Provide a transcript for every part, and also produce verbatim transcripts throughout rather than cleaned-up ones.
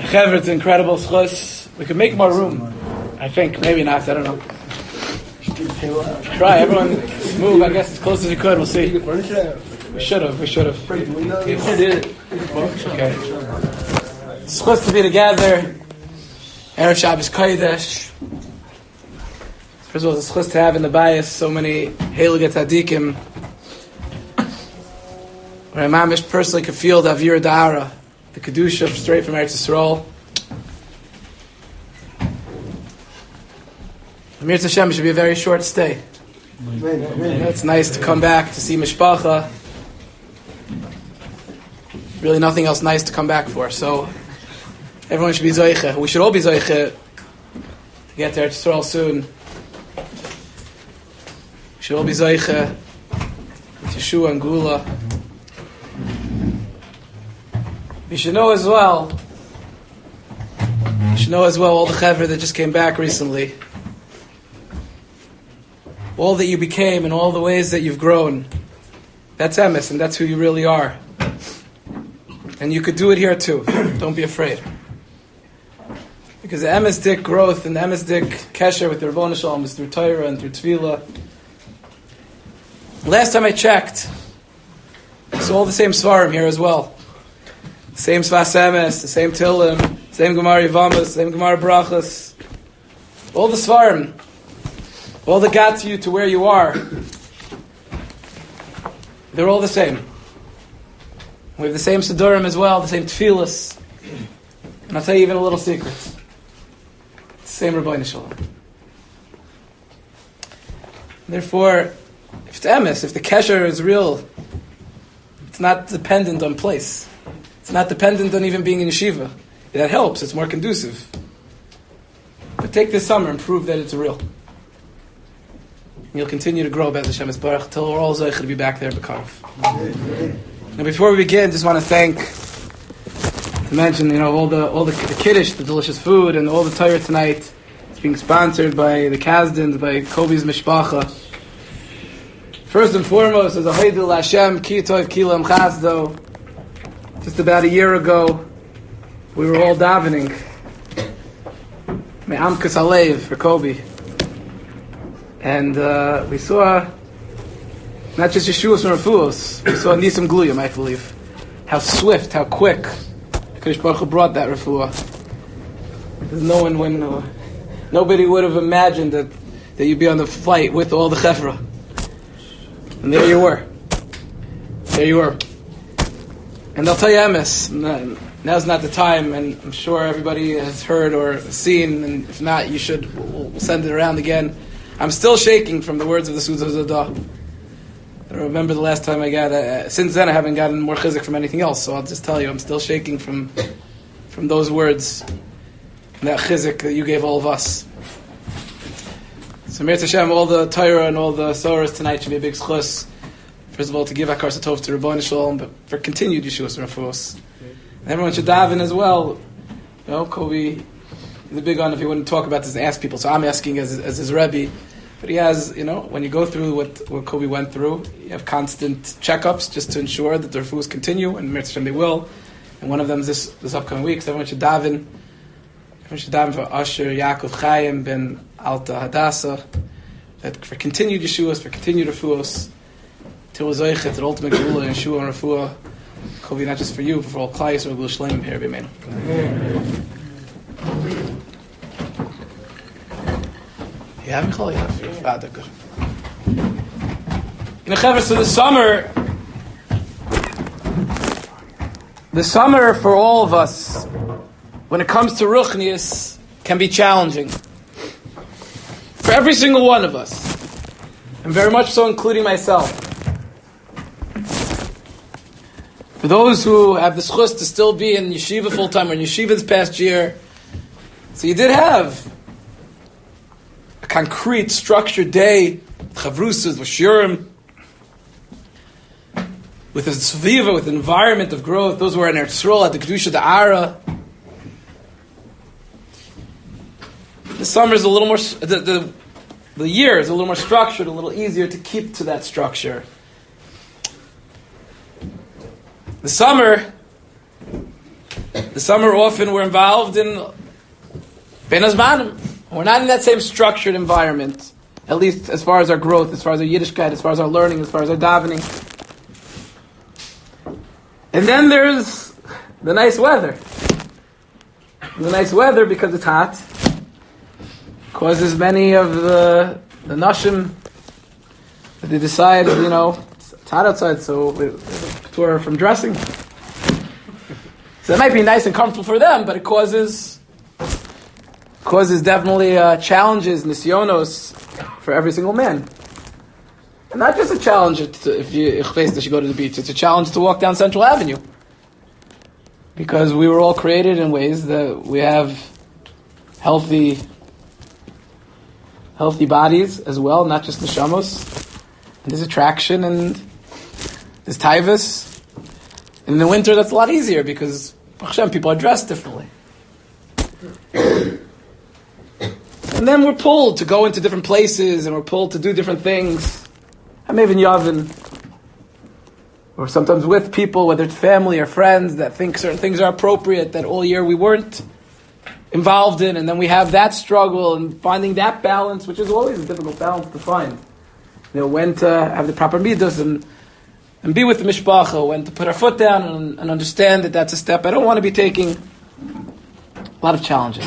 Chaver, it's incredible schus. We could make more room. I think. Maybe not. I don't know. Try. Everyone move, I guess, as close as you could. We'll see. We should have. We should have. Okay. It's schus to be together. Erev Shabbos Kodesh. First of all, it's schus to have in the bias so many Heilige Tzadikim. Where I mamish personally could feel the Avira Da'ara, the Kedusha straight from Eretz Yisrael. Amir Tzashem should be a very short stay. Amen. Amen. It's nice to come back to see Mishpacha. Really nothing else nice to come back for. So everyone should be Zoiche. We should all be Zoiche to get to Eretz Yisrael soon. We should all be Zoiche with Yeshua and Gula. You should know as well, you should know as well all the Chaver that just came back recently. All that you became and all the ways that you've grown. That's Emes, and that's who you really are. And you could do it here too. Don't be afraid. Because the Emes-dik growth and the Emes-dik kesher with the Rebbeinu Shalom is through Torah and through Tefillah. Last time I checked, it's all the same Svarim here as well. Same Svas Emes, the same Tilim, same Gemara Yevamos, same Gemara Brachas. All the Svarim, all that got you to where you are, they're all the same. We have the same Sidurim as well, the same Tefillas. And I'll tell you even a little secret. It's the same Rebbeinu Shalom. Therefore, if it's Emes, if the Kesher is real, it's not dependent on place. It's not dependent on even being in yeshiva. That helps. It's more conducive. But take this summer and prove that it's real. And you'll continue to grow, Be'ez Hashem Yisbarach, until we're all Zoich to be back there at Bekarv. Now, before we begin, just want to thank, to mention, you know, all the all the, the kiddush, the delicious food, and all the Torah tonight. It's being sponsored by the Kazdans, by Kobe's Mishpacha. First and foremost, as a Haidul Hashem, Ki Tov Kilam Chazdo. Just about a year ago, we were all davening Me'amkas Alev for Kobe. And uh, we saw not just Yeshua's and Refuos, we saw Nisim Gluyim, I believe. How swift, how quick Kadosh Baruch Hu brought that Refuah. Because no one, when, uh, nobody would have imagined that, that you'd be on the flight with all the Chevra. And there you were. There you were. And I'll tell you, Emes, now's not the time, and I'm sure everybody has heard or seen, and if not, you should, we'll send it around again. I'm still shaking from the words of the Suda Zadah. I don't remember the last time I got, uh, since then I haven't gotten more chizik from anything else, so I'll just tell you, I'm still shaking from from those words, and that chizik that you gave all of us. So Mir Tashem, all the Torah and all the Soras tonight should be a big schus. First of all, to give Akar Satov to Rebbeinu Shalom, but for continued Yeshua's and Refuos. And everyone should daven as well. You know, Kobe is a big one if he wouldn't talk about this and ask people. So I'm asking as, as his Rebbe. But he has, you know, when you go through what, what Kobe went through, you have constant checkups just to ensure that the Refuos continue, and Mirz Hashem they will. And one of them is this, this upcoming week, so everyone should daven. Everyone should daven for Asher Yaakov Chaim ben Alta Hadassah, that for continued Yeshua's, for continued Refuos, till Zoichet, the ultimate Gula and Yeshua and Refuah, Kobe, not just for you, but for all Klais or Gula Shleim here, Amen. Yeah, Michal, yeah, Father, good. You know, Chaver, so the summer, the summer for all of us, when it comes to Ruchnius, can be challenging. For every single one of us, and very much so including myself. For those who have the schus to still be in yeshiva full time or in yeshiva this past year, so you did have a concrete, structured day, chavrusas, with shiurim, with a sviva, with an environment of growth. Those who are in Eretz Yisrael at the Kedusha Da'ara. The summer is a little more, the, the the year is a little more structured, a little easier to keep to that structure. The summer The summer often we're involved in Ben Azmanim. We're not in that same structured environment, at least as far as our growth, as far as our Yiddishkeit, as far as our learning, as far as our davening. And then there's the nice weather. The nice weather, because it's hot, causes many of the the nashim that they decide, you know, it's hot outside, so we're from dressing. So it might be nice and comfortable for them, but it causes causes definitely uh, challenges, nisyonos, for every single man. And not just a challenge to, if you if you go to the beach, it's a challenge to walk down Central Avenue. Because we were all created in ways that we have healthy healthy bodies as well, not just neshamos. And there's attraction and there's taivas. And in the winter, that's a lot easier because Hashem, people are dressed differently. And then we're pulled to go into different places and we're pulled to do different things. I'm even Yavin. Or sometimes with people, whether it's family or friends, that think certain things are appropriate that all year we weren't involved in, and then we have that struggle and finding that balance, which is always a difficult balance to find. You know, when to have the proper midos and and be with the mishpacha, when to put our foot down and, and understand that that's a step I don't want to be taking. A lot of challenges.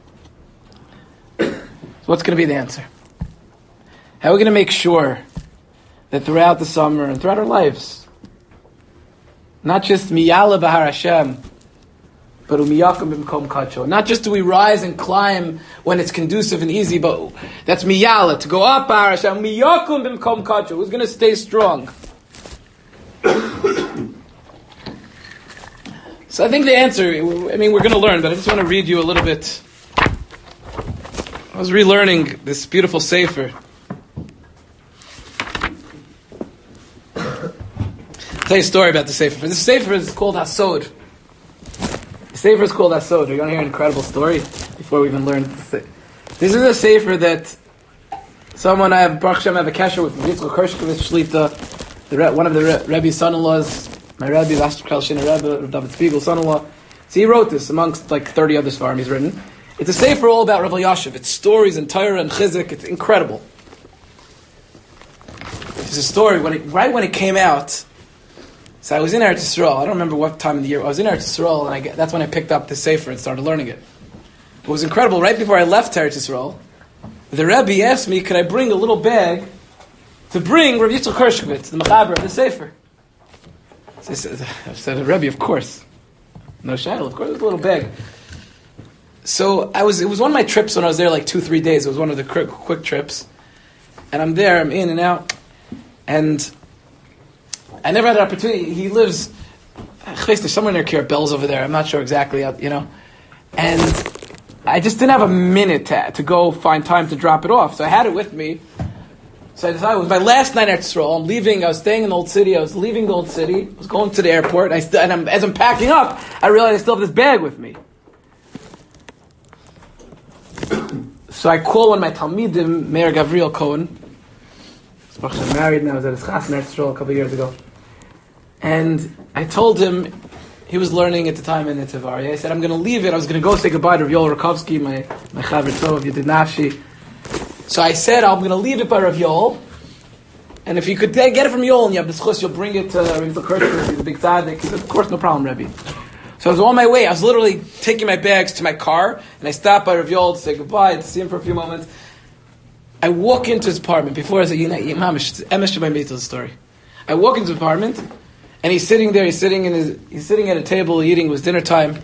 So what's going to be the answer? How are we going to make sure that throughout the summer and throughout our lives, not just miyala b'har Hashem, but umiyakum b'mkom kacho. Not just do we rise and climb when it's conducive and easy, but that's miyala, to go up b'har Hashem, umiyakum b'mkom kacho. Who's going to stay strong? So I think the answer, I mean, we're going to learn, but I just want to read you a little bit. I was relearning this beautiful sefer. I'll tell you a story about the sefer. This sefer is called Hasod. The sefer is called Hasod. You're going to hear an incredible story before we even learn. This is a sefer that someone I have, Baruch Hashem, I have a kasher with, Yitzchak Hershkovich Shlita, the, one of the Re- Rebbe's son-in-laws, my Rebbe, Vastrikal Shina Rebbe, David Spiegel's son-in-law. So he wrote this amongst like thirty other svarim he's written. It's a sefer all about Rav Elyashiv. It's stories and Torah and Chizuk. It's incredible. It's a story, when it, right when it came out, so I was in Eretz Yisrael. I don't remember what time of the year. I was in Eretz Yisrael, and I get, that's when I picked up the sefer and started learning it. It was incredible. Right before I left Eretz Yisrael, the Rebbe asked me, could I bring a little bag to bring Rav Yitzchak Hershkovich, the Mechaber of the sefer? So I said, I said, Rebbe, of course. No shayla, of course, it was a little bag. So I was. It was one of my trips when I was there, like two, three days. It was one of the quick, quick trips, and I'm there. I'm in and out, and I never had an opportunity. He lives, there's somewhere near Kiryat Bells over there. I'm not sure exactly, you know. And I just didn't have a minute to, to go find time to drop it off. So I had it with me. So I decided it was my last night at Yisrael. I'm leaving. I was staying in the old city. I was leaving the old city. I was going to the airport. And, I st- and I'm, as I'm packing up, I realized I still have this bag with me. So I call one of my Talmidim, Meir Gavriel Cohen. I'm married now. I was at his chas in Eretz Yisrael a couple of years ago. And I told him, he was learning at the time in the Tevari. I said, I'm going to leave it. I was going to go say goodbye to Rav Yoel Rakovsky, my, my Chaver Tov, Yedid Nafshi. So I said, I'm going to leave it by Rav Yoel. And if you could get it from Yoel and you have the schus, you'll bring it to Rav Yitzchak Hershkovich, the big tzaddik. He said, of course, no problem, Rebbe. So I was on my way. I was literally taking my bags to my car, and I stopped by Rav Yoel to say goodbye, to see him for a few moments. I walk into his apartment. Before I said, you know, Mamish, Emesh Shabbai made the story. I walk into his apartment, and he's sitting there. He's sitting in his. He's sitting at a table eating. It was dinner time,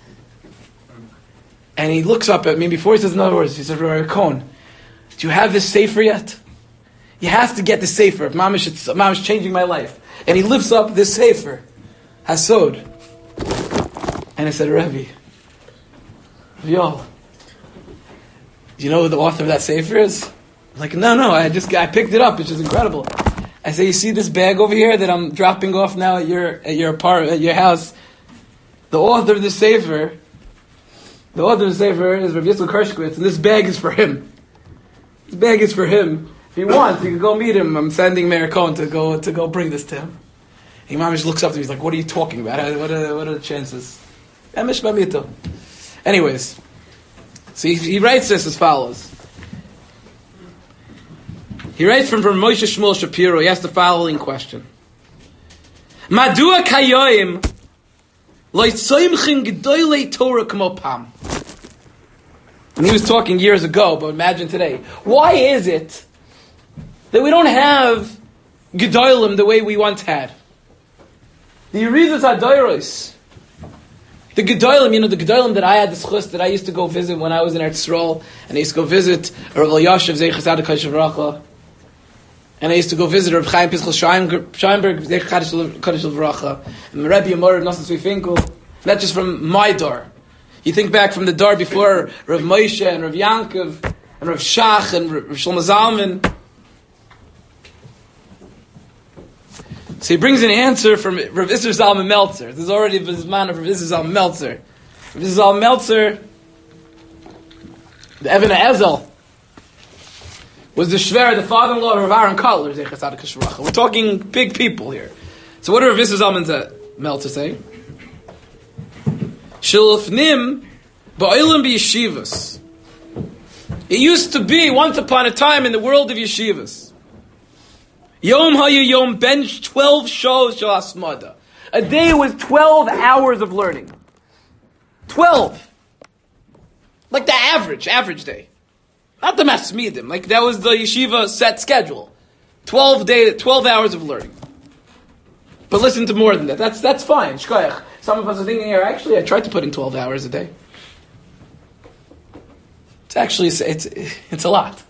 and he looks up at me. Before he says another words, he says, "Rabbi Cohen, do you have this sefer yet? You have to get the sefer. Mamish, it's Mamish changing my life." And he lifts up this sefer, Hasod. And I said, Rebbe, yo, do you know who the author of that sefer is? I'm like, no, no, I just I picked it up. It's just incredible. I say, you see this bag over here that I'm dropping off now at your at your apartment, at your house? The author of the sefer, the author of the sefer is Rav Yitzchak Hershkovich, and this bag is for him. This bag is for him. If he wants, he can go meet him. I'm sending Meir Cohen to go to go bring this to him. Imam just looks up to me. He's like, "What are you talking about? What are what are the chances?" Emesh Bamito. Anyways, so he, he writes this as follows. He writes from, from Moshe Shmuel Shapiro. He asks the following question. Madua kayoim loitzoimchin gedoylei Torah kamo pam. And he was talking years ago, but imagine today. Why is it that we don't have gedolim the way we once had? The Yeridus HaDoros, the gedolim, you know, the gedolim that I had, the schus that I used to go visit when I was in Eretz Yisrael, and I used to go visit Rav Elyashiv Zeichas Adonai Shavracha, and I used to go visit Rav Chaim Pischel Scheinberg Zeichas Kodesh V'racha, and Rebbe Yamor Nosson Tzvi Finkel, not just from my door. You think back from the door before Rav Moshe and Rav Yankov and Rav Shach and Rav Shlomo Zalman. So he brings an answer from Rav Isser Zalman Meltzer. This is already the man of Rav Isser Zalman Meltzer. Rav Isser Zalman Meltzer, the Even HaEzel, was the Shver, the father-in-law of Rav Aaron Kotler. We're talking big people here. So what did Rav Isser Zalman Meltzer say? Shilufnim ba'olam b'yeshivas. It used to be, once upon a time, in the world of yeshivas. Yom haya yom bench twelve shows shel asmada. A day was twelve hours of learning. Twelve. Like the average, average day. Not the masmidim. Like that was the yeshiva set schedule. Twelve day, twelve hours of learning. But listen to more than that. That's that's fine. Shkoyach. Some of us are thinking here, actually, I tried to put in twelve hours a day. It's actually, it's it's, it's a lot.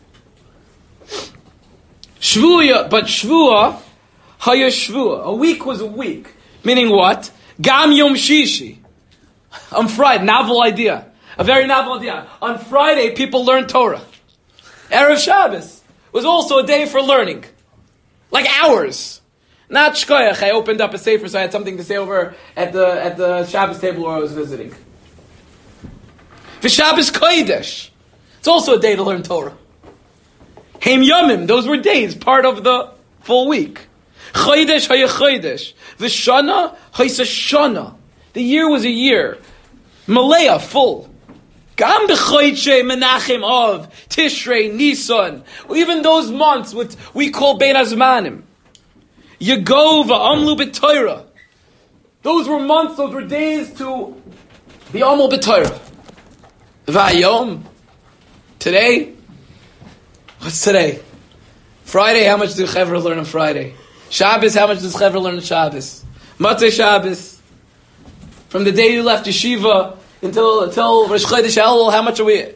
Shvuya, but Shvua, Haya Shvua. A week was a week. Meaning what? Gam Yom Shishi. On Friday, novel idea. A very novel idea. On Friday, people learn Torah. Erev Shabbos was also a day for learning. Like hours. Not shkoyach. I opened up a sefer, so I had something to say over at the at the Shabbos table where I was visiting. V'Shabbos Kodesh. It's also a day to learn Torah. Heim Yomim. Those were days, part of the full week. Chodesh haya chodesh. V'Shana haysa shana. The year was a year. Malaya, full. Gam b'chodesh Menachem Av, Tishrei, Nisan. Even those months which we call Bein Hazmanim. Yegova, Amlu B'Torah. Those were months, those were days to be Amlu B'Torah. Vayom. Today? What's today? Friday, how much do Chevra learn on Friday? Shabbos, how much does Chevra learn on Shabbos? Matzah Shabbos. From the day you left yeshiva until until Rosh Chodesh Elul, how much are we?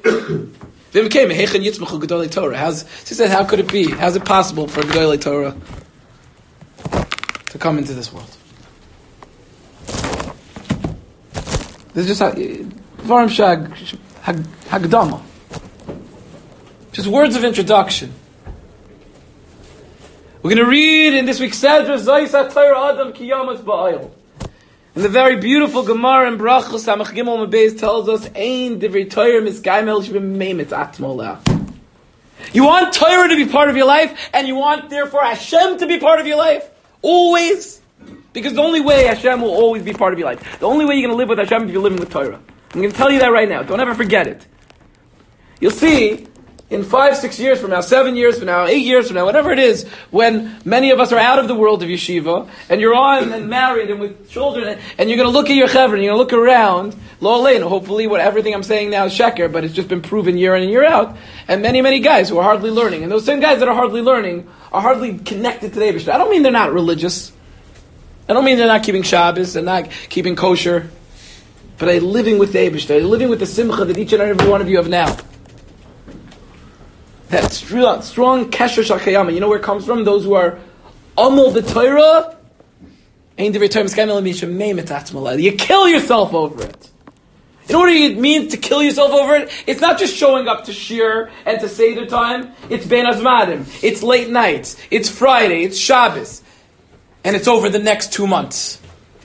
How's, she said, how could it be? How's it possible for Gedolei Torah to come into this world? This is just Dvarim Shag Hagdama. Just words of introduction. We're going to read in this week's Sedra Zayis HaTorah Adam Ki Yamas Ba'ayil. And the very beautiful Gemara in Brachos Samach Gimel Mebez tells us, Ein Divrei Torah Misgaimel Shvim Meimet Atmo Leah. You want Torah to be part of your life, and you want, therefore, Hashem to be part of your life. Always. Because the only way Hashem will always be part of your life. The only way you're going to live with Hashem is if you're living with Torah. I'm going to tell you that right now. Don't ever forget it. You'll see, in five, six years from now, seven years from now, eight years from now, whatever it is, when many of us are out of the world of yeshiva, and you're on and married and with children, and you're going to look at your chevron, and you're going to look around, lo aleinu, hopefully what everything I'm saying now is sheker, but it's just been proven year in and year out, and many, many guys who are hardly learning. And those same guys that are hardly learning are hardly connected to the Eibishter. I don't mean they're not religious. I don't mean they're not keeping Shabbos, they're not keeping kosher, but they're living with the Eibishter. They're living with the simcha that each and every one of you have now. That strong, strong kesher shal kayama. You know where it comes from? Those who are amol b'Torah. You kill yourself over it. You know what it means to kill yourself over it? It's not just showing up to shir and to seder time. It's ben azmadim. It's late nights. It's Friday. It's Shabbos. And it's over the next two months.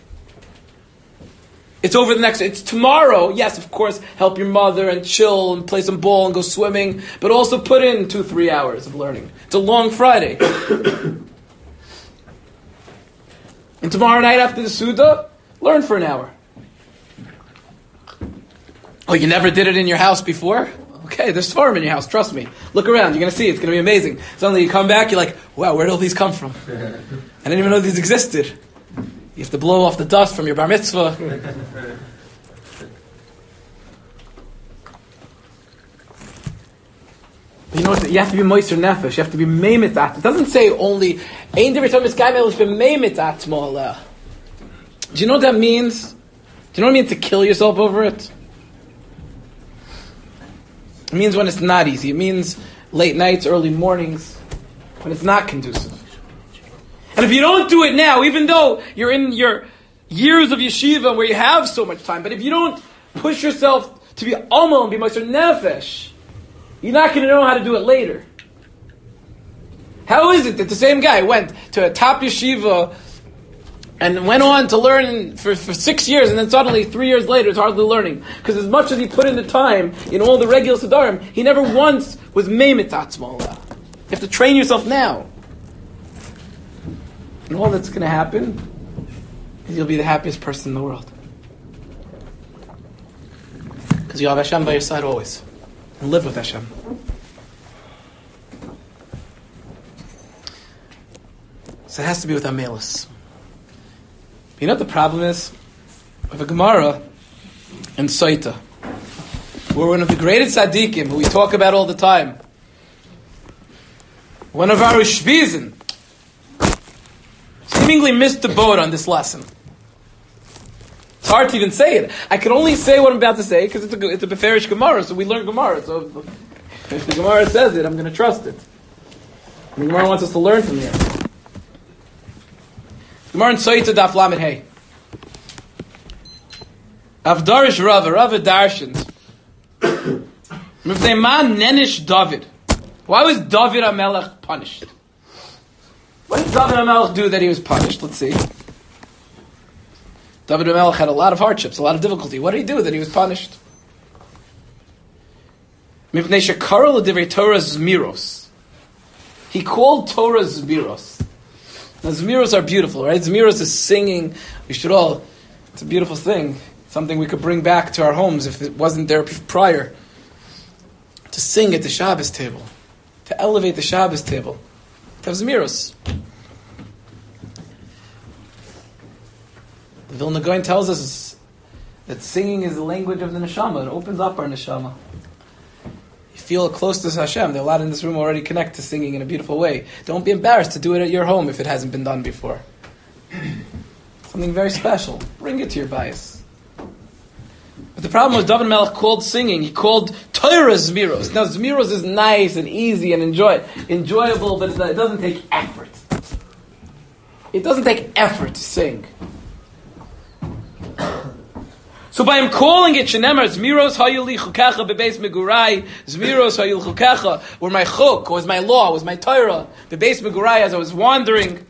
It's over the next, it's tomorrow. Yes, of course, help your mother and chill and play some ball and go swimming, but also put in two, three hours of learning. It's a long Friday. And tomorrow night after the Suda, learn for an hour. Oh, you never did it in your house before? Okay, there's farm in your house, trust me. Look around, you're going to see, it's going to be amazing. Suddenly you come back, you're like, wow, where did all these come from? I didn't even know these existed. You have to blow off the dust from your bar mitzvah. But you know what? You have to be moister nefesh. You have to be meimet at. It doesn't say only ein divrei Torah miskayim elo b'meimet atmo aleh. Do you know what that means? Do you know what it means to kill yourself over it? It means when it's not easy. It means late nights, early mornings, when it's not conducive. And if you don't do it now, even though you're in your years of yeshiva where you have so much time, but if you don't push yourself to be amal and be moister nefesh, you're not going to know how to do it later. How is it that the same guy went to a top yeshiva and went on to learn for, for six years, and then suddenly, three years later, it's hardly learning? Because as much as he put in the time in all the regular Siddharim, he never once was meimet atzmo. You have to train yourself now. And all that's going to happen is you'll be the happiest person in the world. Because you have Hashem by your side always. And live with Hashem. So it has to be with Amelis. You know what the problem is? We have a Gemara in Soita, where one of the greatest tzaddikim, who we talk about all the time, one of our Shvizin, seemingly missed the boat on this lesson. It's hard to even say it. I can only say what I'm about to say because it's a, it's a Beferish Gemara, so we learn Gemara. So if the Gemara says it, I'm going to trust it. And the Gemara wants us to learn from here. Gemara in Soita Daf Lamed Hey. Avdarish Rava, Rava Darshans. Mivnei Man Nenish David. Why was David HaMelech punished? What did David HaMelech do that he was punished? Let's see. David HaMelech had a lot of hardships, a lot of difficulty. What did he do that he was punished? Mipnei shekara l'divrei Torah Zmiros. He called Torah Zmiros. Now Zmiros are beautiful, right? Zmiros is singing. We should all, it's a beautiful thing. Something we could bring back to our homes if it wasn't there prior. To sing at the Shabbos table. To elevate the Shabbos table. To have Zmiros. The Vilna Gaon tells us that singing is the language of the neshama. It opens up our neshama. You feel close to Hashem. There are a lot in this room already connect to singing in a beautiful way. Don't be embarrassed to do it at your home if it hasn't been done before. Something very special. Bring it to your bias. But the problem was David Melech called singing. He called Torah Zmiros. Now Zmiros is nice and easy and enjoy, enjoyable, but it doesn't take effort. It doesn't take effort to sing. So by him calling it Shenemar, Zmiros hayuli chukecha bebeis megurai, Zmiros hayul chukecha, were my chuk, was my law, was my Torah, bebeis megurai, as I was wandering.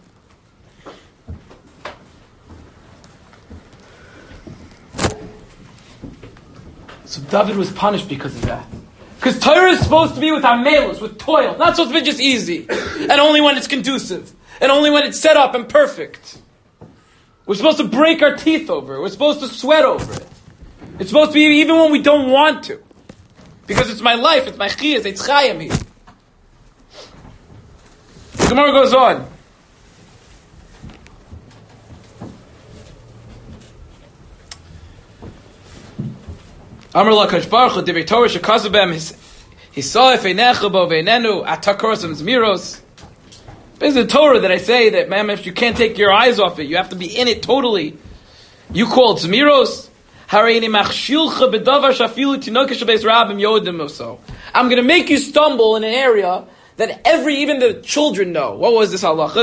So David was punished because of that. Because Torah is supposed to be with amelos, with toil, not supposed to be just easy, and only when it's conducive, and only when it's set up and perfect. We're supposed to break our teeth over it. We're supposed to sweat over it. It's supposed to be even when we don't want to. Because it's my life, it's my chiyas, it's chayim here. The Gemara goes on. Amar lakash baruch hu divrei Torah shekasav b'hem hisa'ef einecha bo v'einenu atakorsim zmiros. This is the Torah that I say that, ma'am, if you can't take your eyes off it, you have to be in it totally. You call it Zmiros. I'm going to make you stumble in an area that every, even the children know. What was this halacha?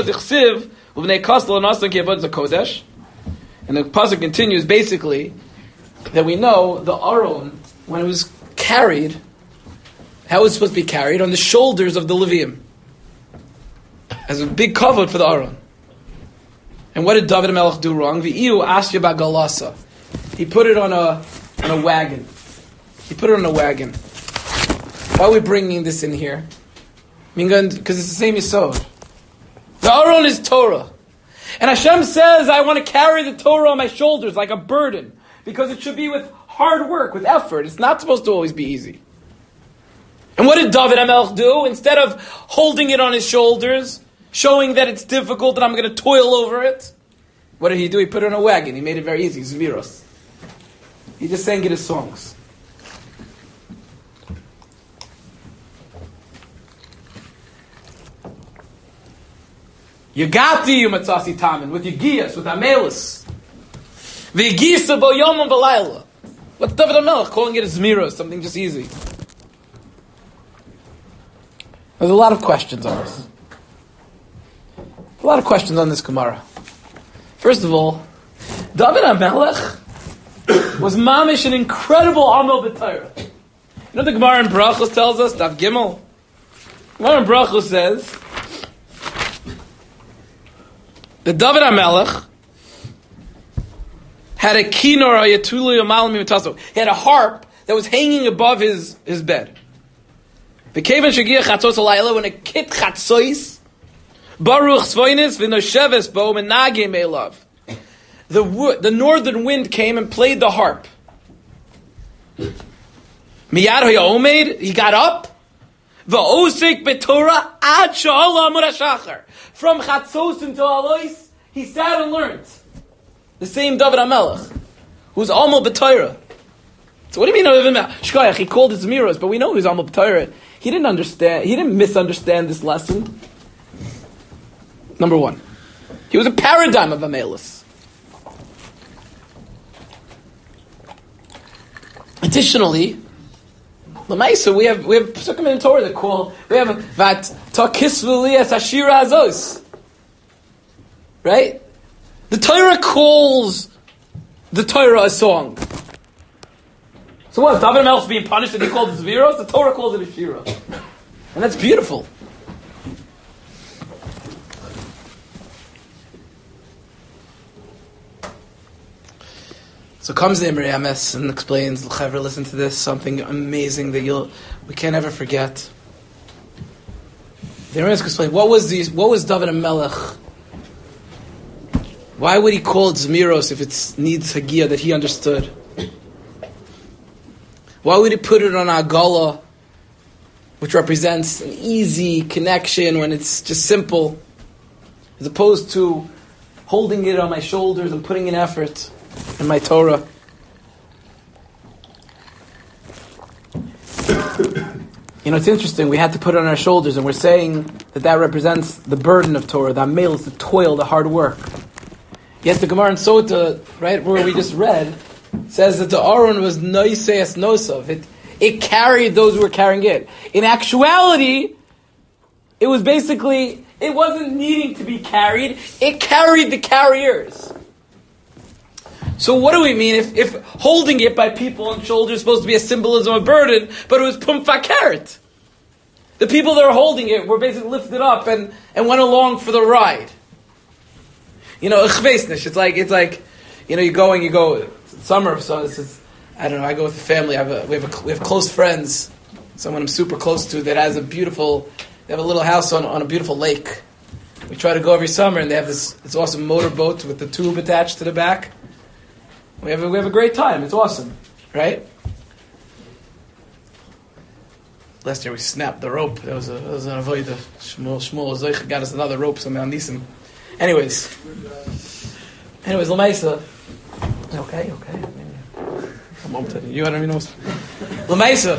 And the pasuk continues basically that we know the Aron, when it was carried, how it was supposed to be carried? On the shoulders of the Levium. As a big kavod for the Aron. And what did David HaMelech do wrong? V'iyu asya ba'galasa. He put it on a on a wagon. He put it on a wagon. Why are we bringing this in here? Because it's the same yisod. The Aron is Torah. And Hashem says, I want to carry the Torah on my shoulders like a burden. Because it should be with hard work, with effort. It's not supposed to always be easy. And what did David HaMelech do? Instead of holding it on his shoulders, showing that it's difficult and I'm going to toil over it, what did he do? He put it on a wagon. He made it very easy. Zmiros. He just sang it as songs. Yagati Yumatzasi Tamin, with Yagiyas, with Amelis. V'Yagisa bo Yomam V'Layla. What's David HaMelech calling it a Zmiros, something just easy? There's a lot of questions on this. A lot of questions on this Gemara. First of all, David HaMelech was mamish an incredible Amal B'Torah. You know the Gemara in Brachos tells us, Daf Gimel? Gemara in Brachos says that David HaMelech had a kinor ayatulu yamal mimitaso. He had a harp that was hanging above his, his bed. The Kevan Shagia Chatzos Alayla, when a kit Chatzois, Baruch Tzvoinis v'nosheves bo menagim elav. The wo- the northern wind came and played the harp. Miyad hoya he got up. V'osik betorah ad sha'ala amud hashachar. From Chatzos until Alois, he sat and learned. The same David HaMelech, who's Amal B'Torah. So what do you mean? Shkoyach, he called it Zmiros, but we know he was Amal B'Torah. He didn't understand. He didn't misunderstand this lesson. Number one, he was a paradigm of Amelis. Additionally, Lamaisa, we have we have Pesukim in Torah that call we have Vat Takisvuli as Hashira Azos. Right? The Torah calls the Torah a song. So what? David HaMelech being punished and he called it Zviros? The Torah calls it a Shira. And that's beautiful. So comes the Imri Ames and explains, L'chevra, listen to this, something amazing that you'll we can't ever forget. The Imri Ames explains, what was the what was David HaMelech? Why would he call it Zmiros if it needs Hagia that he understood? Why would he put it on Agala, which represents an easy connection when it's just simple, as opposed to holding it on my shoulders and putting in effort in my Torah? You know, it's interesting, we had to put it on our shoulders, and we're saying that that represents the burden of Torah, the amel is the toil, the hard work. Yes, the Gemara in Sota, right, where we just read, says that the Aron was noiseas nosav. It it carried those who were carrying it. In actuality, it was basically, it wasn't needing to be carried, it carried the carriers. So what do we mean if, if holding it by people on shoulders is supposed to be a symbolism of burden, but it was pumfakeret? The people that were holding it were basically lifted up and, and went along for the ride. You know, it's like, it's like, you know, you go and you go, summer, so this is, I don't know, I go with the family, I have a, we, have a, we have close friends, someone I'm super close to that has a beautiful, they have a little house on, on a beautiful lake. We try to go every summer and they have this, this awesome motorboat with the tube attached to the back. We have a, we have a great time, it's awesome, right? Last year we snapped the rope, that was, a, that was an avoida. Shmuel, Shmuel, Zoich got us another rope, so I'm Nisim. Anyways, anyways, Lamaisa. Okay, okay. Come on, Teddy. You don't even know. Lamaisa.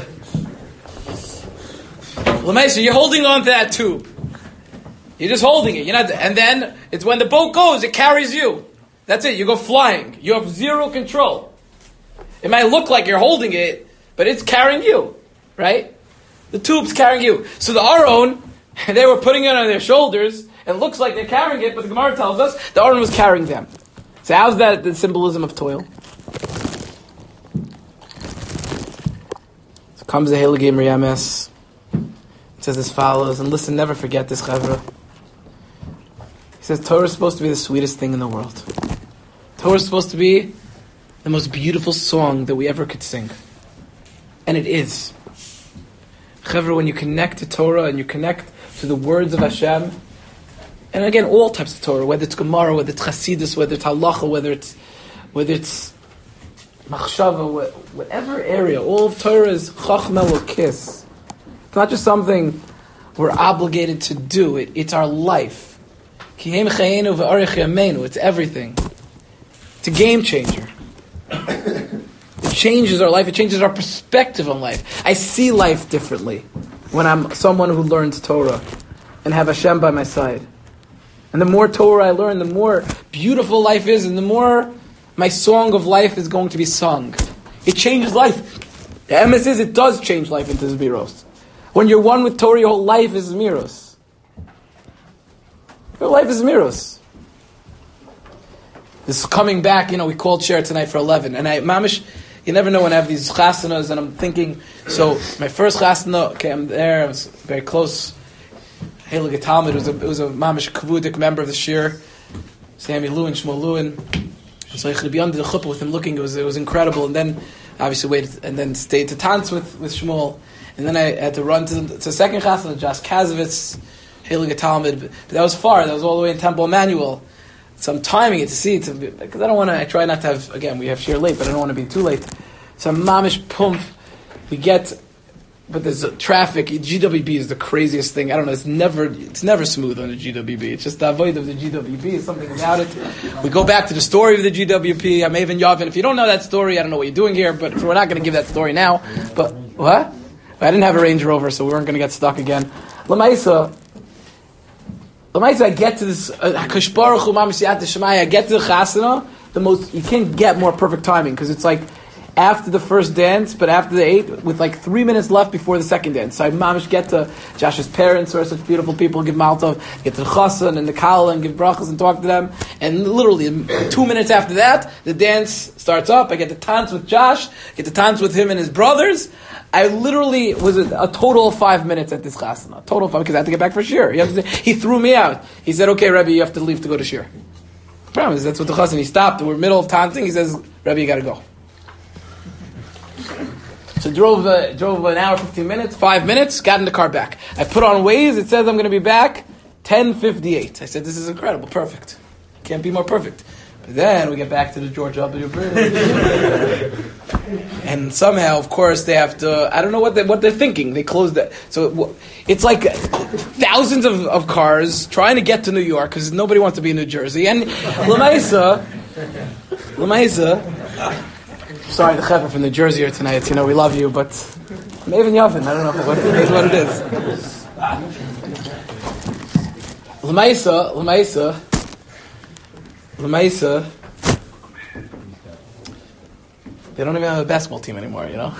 Lamaisa, you're holding on to that tube. You're just holding it. You're not, and then it's when the boat goes, it carries you. That's it. You go flying. You have zero control. It might look like you're holding it, but it's carrying you, right? The tube's carrying you. So the Aron, they were putting it on their shoulders. It looks like they're carrying it, but the Gemara tells us the Aron was carrying them. So how's that the symbolism of toil? So comes the Heilige Imri Ames. It says as follows, and listen, never forget this, Chavra. He says Torah is supposed to be the sweetest thing in the world. Torah is supposed to be the most beautiful song that we ever could sing. And it is. Chavra, when you connect to Torah and you connect to the words of Hashem, and again, all types of Torah, whether it's Gemara, whether it's Chassidus, whether it's Halacha, whether it's whether it's machshava, whatever area, all of Torah is chachma or kiss. It's not just something we're obligated to do. It, it's our life. It's everything. It's a game changer. It changes our life. It changes our perspective on life. I see life differently when I'm someone who learns Torah and have Hashem by my side. And the more Torah I learn, the more beautiful life is, and the more my song of life is going to be sung. It changes life. The emes is, it does change life into Zmiros. When you're one with Torah, your whole life is Zmiros. Your life is Zmiros. This is coming back, you know, we called share tonight for eleven. And I, mamish, you never know when I have these chasanas, and I'm thinking, so my first chasana, okay, I'm there, I was very close. Heilige Talmud, it was a, it was a mamish kavudik member of the shir, Sammy Lewin, Shmuel Lewin. So I could be under the chuppah with him looking, it was it was incredible. And then, obviously, waited, and then stayed to Tanz with, with Shmuel. And then I had to run to, to the second chasana, Josh Kazovitz, Heilige Talmud. But, but that was far, that was all the way in Temple Emmanuel. So I'm timing it to see, because I don't want to, I try not to have, again, we have shir late, but I don't want to be too late. So I'm mamish pump, we get, but there's a traffic, G W B is the craziest thing, I don't know, it's never it's never smooth on the G W B, it's just the avoid of the G W B, it's something about it. We go back to the story of the G W P, I'm Evan Yavin, if you don't know that story, I don't know what you're doing here, but we're not going to give that story now, but, what? I didn't have a Range Rover, so we weren't going to get stuck again. Lamaisa, Lamaisa, I get to this, Hakadosh Baruch Hu Mamish Siyata Shemaya, I get to the chasana, the most, you can't get more perfect timing, because it's like, after the first dance, but after the eight, with like three minutes left before the second dance. So I mamish get to Josh's parents, who are such beautiful people, give maltov, get to the chassan and the kala and give brachas and talk to them. And literally, two minutes after that, the dance starts up. I get to dance with Josh, get to dance with him and his brothers. I literally was a, a total of five minutes at this chasana. Total of five, because I had to get back for shir. He threw me out. He said, okay, Rebbe, you have to leave to go to shir. I promise, that's what the chassan, he stopped. We're middle of taunting. He says, Rebbe, you got to go. So drove uh, drove an hour, fifteen minutes, five minutes, got in the car back. I put on Waze, it says I'm going to be back ten fifty-eight. I said, this is incredible, perfect. Can't be more perfect. But then we get back to the George W. Bridge. And somehow, of course, they have to, I don't know what, they, what they're thinking. They closed that. So it's like thousands of, of cars trying to get to New York because nobody wants to be in New Jersey. And Lamaisa, Lamaisa, sorry, the chevra from New Jersey here tonight. You know, we love you, but Maven Yavin, I don't know what it is. What it is. Lamaisa, Lamaisa, Lamaisa. They don't even have a basketball team anymore, you know.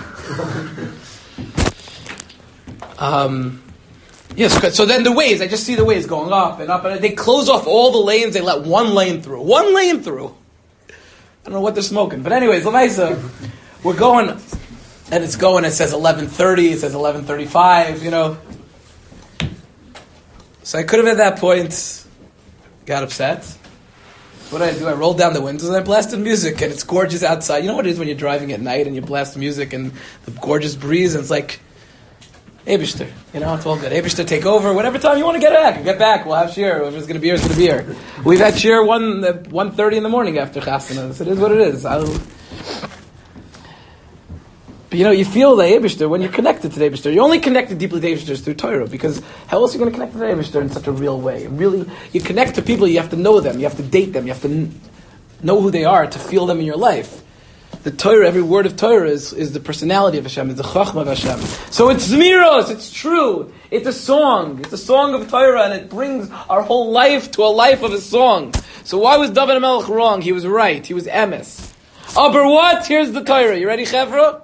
um, yes. So then the waves, I just see the waves going up and up, and they close off all the lanes. They let one lane through. One lane through. I don't know what they're smoking. But anyways, Lamaisa, we're going, and it's going, it says eleven thirty, it says eleven thirty-five, you know. So I could have at that point got upset. What did I do? I rolled down the windows and I blasted music, and it's gorgeous outside. You know what it is when you're driving at night and you blast music and the gorgeous breeze, and it's like, Eibishter, you know, it's all good. Eibishter, take over. Whatever time you want to get back, get back. We'll have shir. Whatever's going to be here is going to be here. We've had shir one one thirty in the morning after chasana. So it is what it is. I'll... But you know, you feel the Eibishter when you're connected to the Eibishter. You're only connected deeply to the Eibishter through Torah, because how else are you going to connect to the Eibishter in such a real way? Really, you connect to people. You have to know them. You have to date them. You have to n- know who they are to feel them in your life. The Torah, every word of Torah is, is the personality of Hashem, is the Chachma of Hashem. So it's Zmiros, it's true. It's a song. It's a song of Torah, and it brings our whole life to a life of a song. So why was David HaMelech wrong? He was right. He was emes. Oh, but what? Here's the Torah. You ready, Chevra?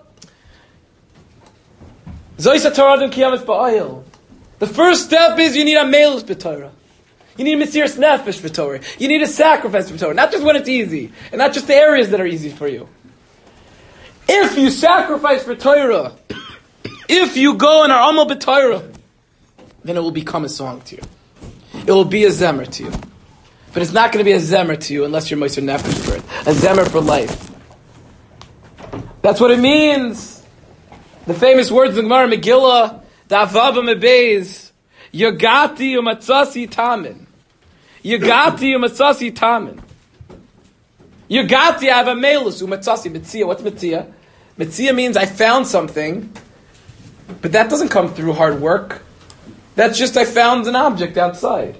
Zoysa Torah Kiyamas Ba'ayil. The first step is you need a Melech b'Torah. You need a Mesiras Nefesh b'Torah. You need a sacrifice b'Torah. Not just when it's easy, and not just the areas that are easy for you. If you sacrifice for Torah, if you go and are amal b'Torah, then it will become a song to you. It will be a zemer to you. But it's not going to be a zemer to you unless you're Mesiras Nefesh for it. A zemer for life. That's what it means. The famous words of the Gemara Megillah, Da'avava Mebez, Yagati umatzasi tamin. Yagati umatzasi tamin. You got to have a melus. Umatzasi, metzia. What's metzia? Metzia means I found something, but that doesn't come through hard work. That's just I found an object outside.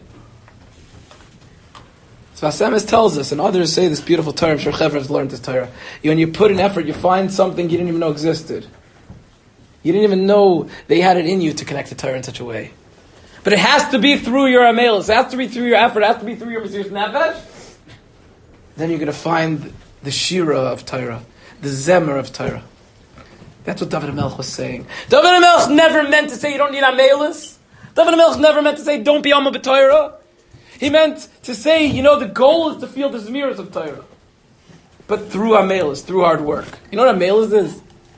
So Hasemes tells us, and others say this beautiful term, Shur Chevra has learned this Torah. When you put in effort, you find something you didn't even know existed. You didn't even know they had it in you to connect to Torah in such a way. But it has to be through your amelis. It has to be through your effort. It has to be through your Mesiras Nefesh. Then you're going to find the Shira of Torah, the Zemer of Torah. That's what David HaMelech was saying. David HaMelech never meant to say you don't need amelis. David HaMelech never meant to say don't be Alma B'Torah. He meant to say, you know, the goal is to feel the Zmiras of Torah. But through amelis, through hard work. You know what amelis is?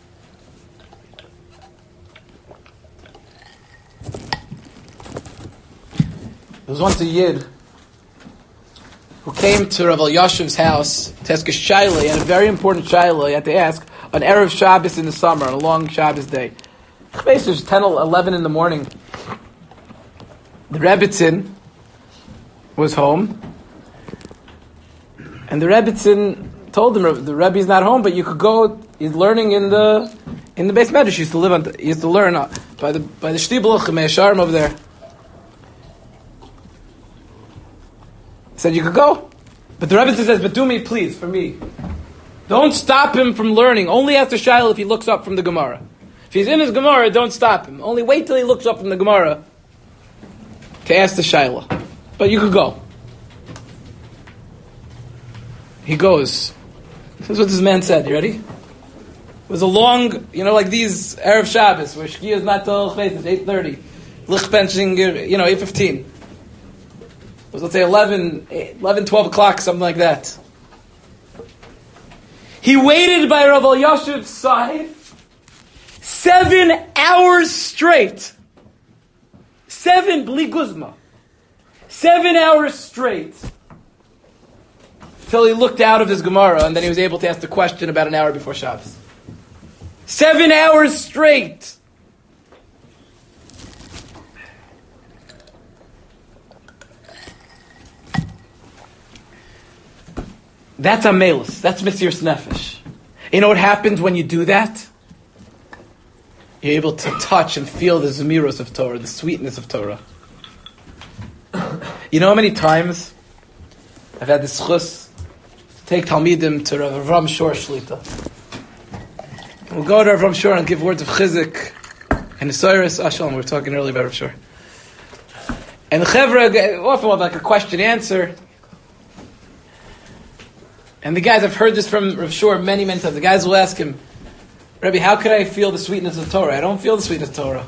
There was once a Yid who came to Rav Elyashiv's house to ask a shayla. He had a very important shayla. He had to ask on Erev Shabbos in the summer, on a long Shabbos day. It was ten or eleven in the morning. The Rebbitzin was home, and the Rebbitzin told him, the Rebbe's not home, but you could go. He's learning in the in the Beis Medrash. He used to live on. The, he used to learn by the by the Shtibel Chemei over there. He said you could go, but the Rebbe says, "But do me, please, for me. Don't stop him from learning. Only ask the Shaila if he looks up from the Gemara. If he's in his Gemara, don't stop him. Only wait till he looks up from the Gemara to ask the Shaila. But you could go." He goes. This is what this man said. You ready? It was a long, you know, like these Erev Shabbos where Shkia is not till eight thirty, Lich benching, you know, eight fifteen. It was, let's say, eleven, eleven, twelve o'clock, something like that. He waited by Rav Elyashiv's side seven hours straight. Seven, bli guzma. Seven hours straight. Till he looked out of his Gemara, and then he was able to ask the question about an hour before Shabbos. Seven hours straight. That's amelis. That's Mesiras Nefesh. You know what happens when you do that? You're able to touch and feel the Zmiros of Torah, the sweetness of Torah. You know how many times I've had this chus to take Talmidim to Rav Avram Shor Shlita. We'll go to Rav Avram Shor and give words of chizik and Osiris Ashal. We were talking earlier about Rav Shor. And the Chevra often have like a question answer. And the guys, I've heard this from Rav Shor many, many times. The guys will ask him, Rebbe, how could I feel the sweetness of Torah? I don't feel the sweetness of Torah.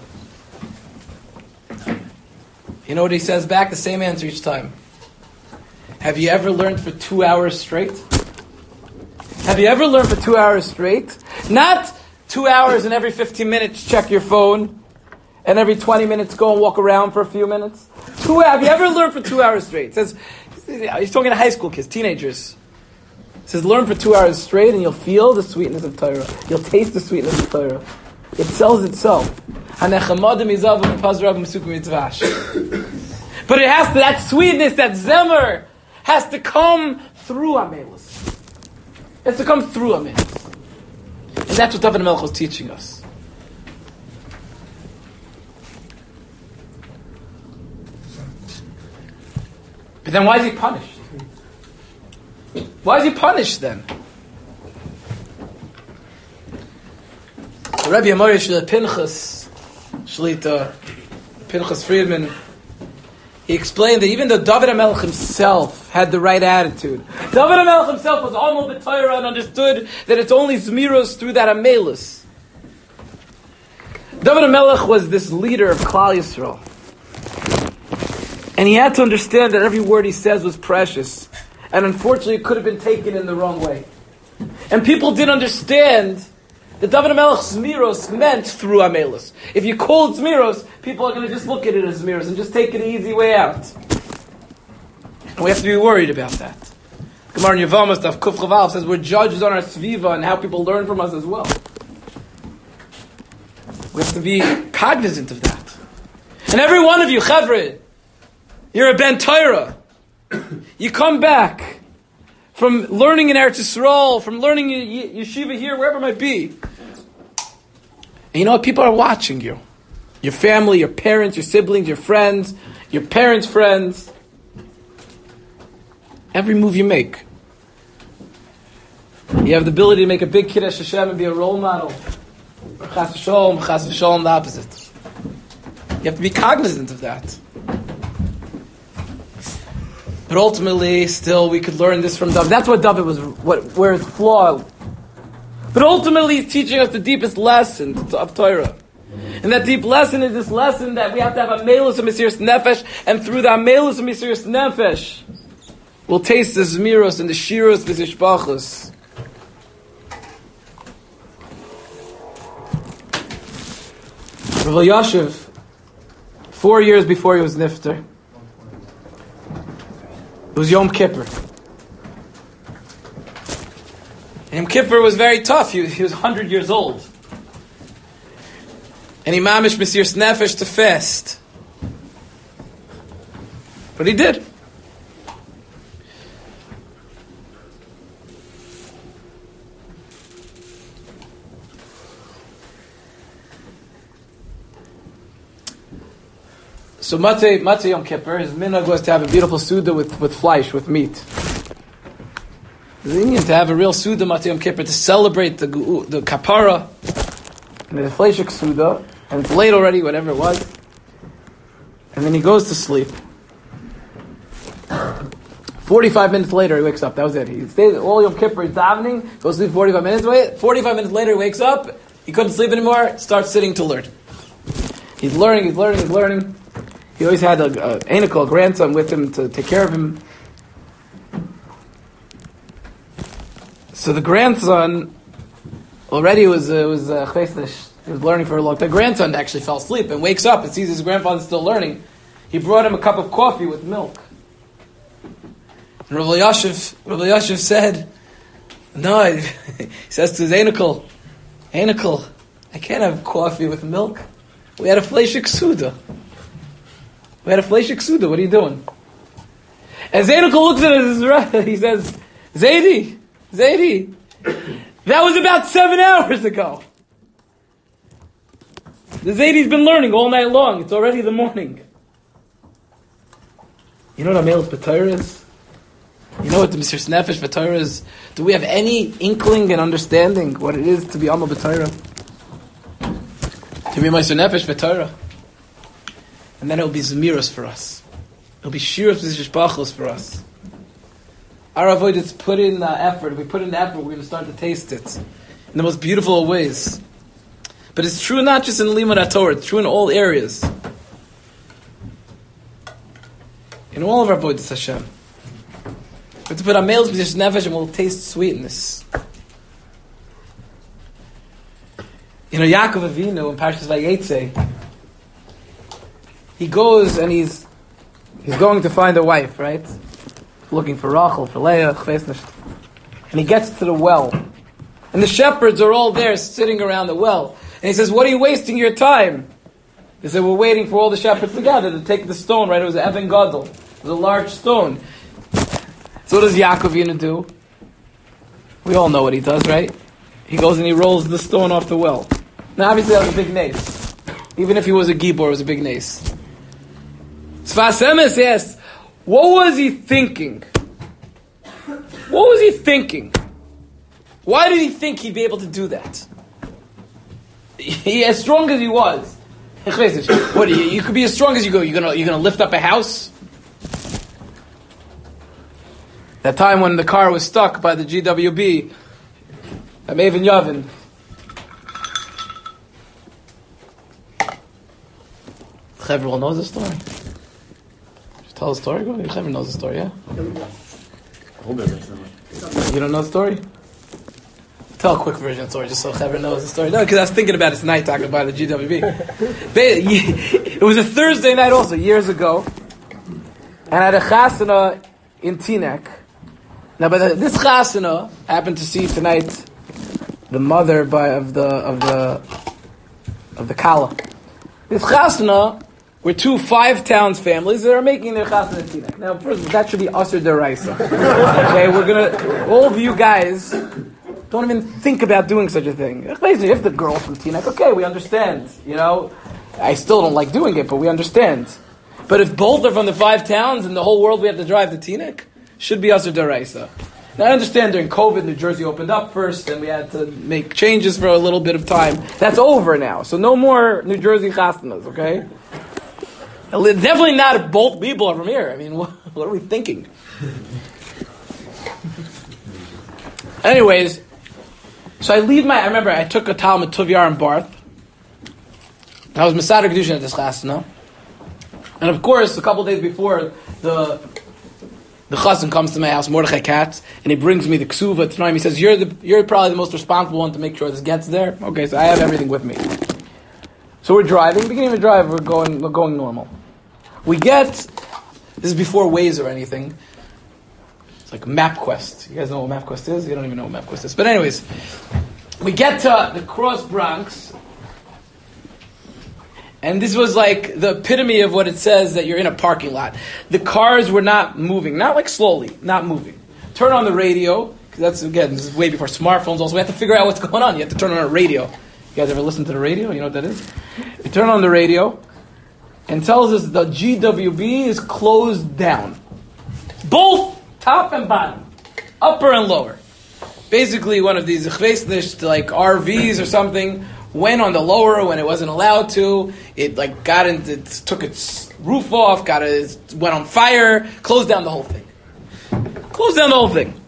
You know what he says back? The same answer each time. Have you ever learned for two hours straight? Have you ever learned for two hours straight? Not two hours and every fifteen minutes check your phone, and every twenty minutes go and walk around for a few minutes. Two, have you ever learned for two hours straight? It says, he's talking to high school kids, teenagers. It says, learn for two hours straight and you'll feel the sweetness of Torah. You'll taste the sweetness of Torah. It sells itself. But it has to, that sweetness, that zemer, has to come through amelis. It has to come through amelis. And that's what David HaMelech was teaching us. But then why is he punished? Why is he punished then? The Rebbe Amori Shlita Pinchas Shlita, Pinchas Friedman, he explained that even though David HaMelech himself had the right attitude, David HaMelech himself was almost the Torah and understood that it's only Zmiros through that Amelis. David HaMelech was this leader of Klal Yisrael. And he had to understand that every word he says was precious. And unfortunately, it could have been taken in the wrong way. And people didn't understand that David HaMelech's Zmiros meant through Amelis. If you call it Zmiros, people are going to just look at it as Zmiros and just take it the easy way out. And we have to be worried about that. Gemara in Yevamos, Daf Kuf Chaval says we're judges on our Sviva and how people learn from us as well. We have to be cognizant of that. And every one of you, Chevre, you're a Ben Torah. You come back from learning in Eretz Yisrael, from learning in yeshiva here, wherever it might be. And you know what? People are watching you. Your family, your parents, your siblings, your friends, your parents' friends. Every move you make. You have the ability to make a big Kiddush Hashem and be a role model. Chas v'sholom, chas v'sholom, the opposite. You have to be cognizant of that. But ultimately, still, we could learn this from David. That's what David was, what, where it's flawed. But ultimately, he's teaching us the deepest lesson of Torah. And that deep lesson is this lesson that we have to have a melus of Mesiras Nefesh, and through that melus of Mesiras Nefesh, we'll taste the Zmiros and the Shiros, the Zishbachos. Rav Elyashiv, four years before he was Nifter, it was Yom Kippur. And Yom Kippur was very tough. He, he was one hundred years old. And he mamish Mesiras Nefesh to fast. But he did. So Matzah, Matzah Yom Kippur, his minhag was to have a beautiful Suda with, with flesh, with meat. The Indian to have a real Suda Matzah Yom Kippur to celebrate the the kapara and the fleshik Suda, and it's late already, whatever it was. And then he goes to sleep. Forty-five minutes later, he wakes up. That was it. He stays all Yom Kippur, he's davening, goes to sleep forty-five minutes. Wait, forty-five minutes later, he wakes up. He couldn't sleep anymore. Starts sitting to learn. He's learning. He's learning. He's learning. He always had a, a Einikel, a grandson with him to take care of him. So the grandson already was uh, was uh, he was learning for a long time. The grandson actually fell asleep and wakes up and sees his grandfather still learning. He brought him a cup of coffee with milk. And Rav Elyashiv, Rav Elyashiv said, "No," he says to his Einikel, "Einikel, I can't have coffee with milk. We had a fleshik Suda. We had a fleshik Suda. What are you doing?" And Einikel looks at his right. He says, "Zaidi, Zaidi, that was about seven hours ago. The Zaidi's been learning all night long. It's already the morning." You know what a Melus B'Torah is? You know what the Mesiras Nefesh B'Torah is? Do we have any inkling and understanding what it is to be Amal B'Torah? To be Mesiras Nefesh B'Torah? And then it will be Zmiros for us. It will be Shiros B'Zishbachos for us. Our avoidance put in the effort. If we put in the effort, we're going to start to taste it in the most beautiful of ways. But it's true not just in Limud HaTorah, it's true in all areas. In all of our avoidance Hashem. We have to put our males Mesiras Nefesh and we'll taste sweetness. You know, Yaakov Avinu in Parshas Vayetze, he goes and he's he's going to find a wife, right? Looking for Rachel, for Leah, and he gets to the well. And the shepherds are all there sitting around the well. And he says, "What are you wasting your time?" They said, "We're waiting for all the shepherds together to take the stone," right? It was an Even Gadol. It was a large stone. So what does Yaakov Avinu do? We all know what he does, right? He goes and he rolls the stone off the well. Now obviously that was a big nace. Even if he was a Gibor, it was a big nace. Sfas Emes asks, what was he thinking? What was he thinking? Why did he think he'd be able to do that? He, as strong as he was, what? You, you could be as strong as you go. You're gonna, you're gonna lift up a house. That time when the car was stuck by the G W B, at Maven Yavin. Everyone knows the story. Just tell the story. Everyone knows the story, yeah. You don't know the story? Tell a quick version of the story, just so everyone knows the story. No, because I was thinking about it tonight, talking about the G W B. It was a Thursday night, also years ago, and I had a chasana in Teaneck. Now, but this chasana happened to see tonight the mother by of the of the of the Kala. This chasana We're two five towns families that are making their chasna and tinek. Now, first, that should be Asr Deraisa. Okay, we're gonna, all of you guys don't even think about doing such a thing. If the girl from tinek, okay, we understand. You know, I still don't like doing it, but we understand. But if both are from the five towns and the whole world we have to drive to tinek, should be Asr Deraisa. Now, I understand during COVID, New Jersey opened up first, and we had to make changes for a little bit of time. That's over now, so no more New Jersey chasnas, okay? Definitely not if both people are from here. I mean, what, what are we thinking? Anyways, so I leave my, I remember I took a Talmud Tuvyar in Barth. I was Masada Kedushin at this chasna. And of course, a couple of days before, the the chassan comes to my house, Mordechai Katz, and he brings me the ksuva tonight. He says, you're the, you're probably the most responsible one to make sure this gets there. Okay, so I have everything with me. So we're driving, beginning of the drive, we're going, we're going normal. We get, this is before Waze or anything, it's like MapQuest. You guys know what MapQuest is? You don't even know what MapQuest is. But anyways, we get to the Cross Bronx, and this was like the epitome of what it says that you're in a parking lot. The cars were not moving, not like slowly, not moving. Turn on the radio, because that's, again, this is way before smartphones also. We have to figure out what's going on. You have to turn on a radio. You guys ever listen to the radio? You know what that is? You turn on the radio, and tells us the G W B is closed down. Both top and bottom. Upper and lower. Basically, one of these like R Vs or something went on the lower when it wasn't allowed to. It like got into, it took its roof off, got it, went on fire, closed down the whole thing. Closed down the whole thing.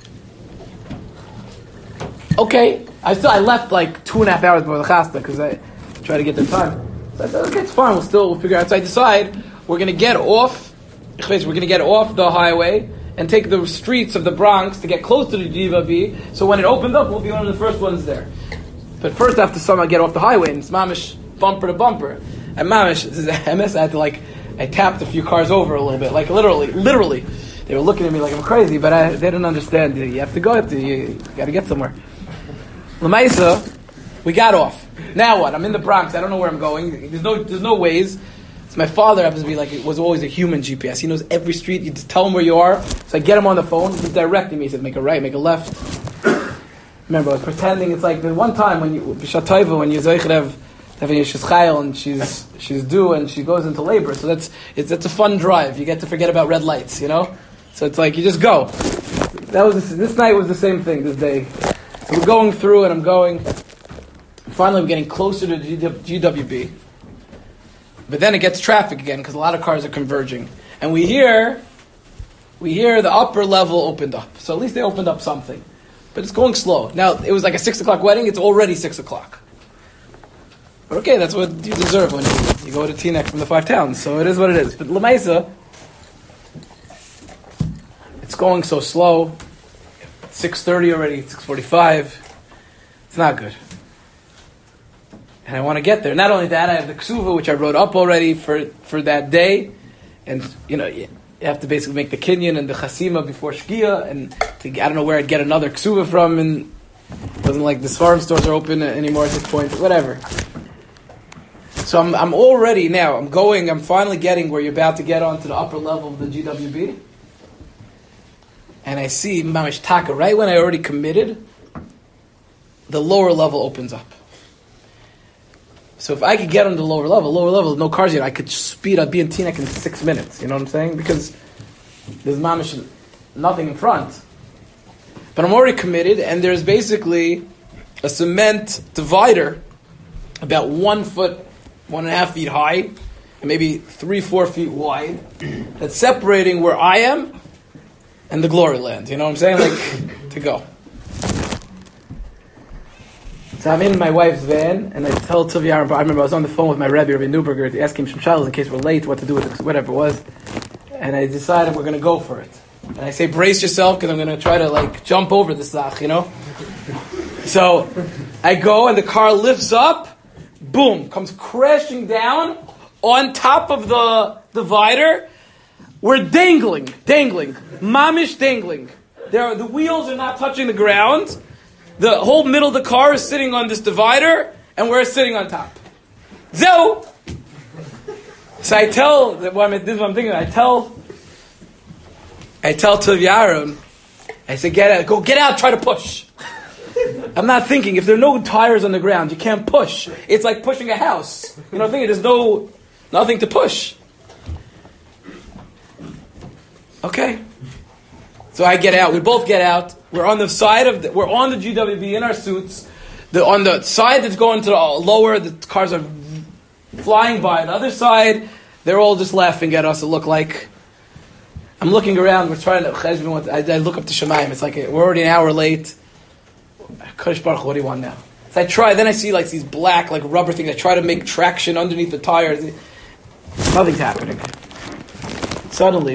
Okay, I still I left like two and a half hours before the chasta because I tried to get the time. So I said, okay, it's fine. We'll still we'll figure out. So I decide we're going to get off. We're going to get off the highway and take the streets of the Bronx to get close to the G W B. So when it opens up, we'll be one of the first ones there. But first, I have to somehow get off the highway, and it's mamish bumper to bumper. And mamish, this is M S. I had to like, I tapped a few cars over a little bit, like literally, literally. They were looking at me like I'm crazy, but I, they didn't understand. You have to go. You, have to, you, you got to get somewhere. Lamaisa, we got off. Now what? I'm in the Bronx. I don't know where I'm going. There's no, there's no ways. So my father happens to be like, it was always a human G P S. He knows every street. You just tell him where you are. So I get him on the phone. He's directing me. He says, make a right, make a left. Remember, I was pretending. It's like the one time when you, B'Shatayva, when you Zeichrev, having a Shizchayel, and she's she's due and she goes into labor. So that's it's that's a fun drive. You get to forget about red lights, you know. So it's like you just go. That was this, this night was the same thing. This day, so we're going through, and I'm going. Finally, we're getting closer to G W B. But then it gets traffic again because a lot of cars are converging, and we hear we hear the upper level opened up. So at least they opened up something. But it's going slow. Now, it was like a six o'clock wedding. It's already six o'clock. But okay, that's what you deserve when you, you go to Teaneck from the five towns. So it is what it is. But Lamaisa, it's going so slow. six thirty already, six forty-five. It's not good. And I want to get there. Not only that, I have the ksuva, which I wrote up already for, for that day. And, you know... You have to basically make the kinyan and the chasima before shkia, and to, I don't know where I'd get another ksuva from, and it wasn't like the farm stores are open anymore at this point, whatever. So I'm I'm already now, I'm going, I'm finally getting where you're about to get onto the upper level of the G W B, and I see Mamish Taka, right when I already committed, the lower level opens up. So if I could get on the lower level, lower level, no cars yet, I could speed up, be in Teaneck in six minutes. You know what I'm saying? Because there's mamish nothing in front. But I'm already committed, and there's basically a cement divider about one foot, one and a half feet high, and maybe three, four feet wide, that's separating where I am and the glory land. You know what I'm saying? Like, to go. So I'm in my wife's van, and I tell Tuvyar, I remember I was on the phone with my Rebbe, Rabbi Newberger, asking him some shaylos in case we're late, what to do with it, whatever it was. And I decided we're going to go for it. And I say, brace yourself, because I'm going to try to like jump over the zach, you know? So I go, and the car lifts up, boom, comes crashing down on top of the divider. We're dangling, dangling, mamish dangling. There are, the wheels are not touching the ground. The whole middle of the car is sitting on this divider, and we're sitting on top. So, So I tell, well, this is what I'm thinking, I tell, I tell Tuv Yaron, I say, get out, go get out, try to push. I'm not thinking, if there are no tires on the ground, you can't push. It's like pushing a house. You know, thinking there's no, nothing to push. Okay. So I get out, we both get out, we're on the side of, the, we're on the G W B in our suits, the, on the side that's going to the lower, the cars are flying by. The other side, they're all just laughing at us, it looked like. I'm looking around, we're trying to, I, I look up to Shemaim, it's like, we're already an hour late. Kodesh Baruch, what do you want now? So I try, then I see like these black, like rubber things, I try to make traction underneath the tires. Nothing's happening. Suddenly,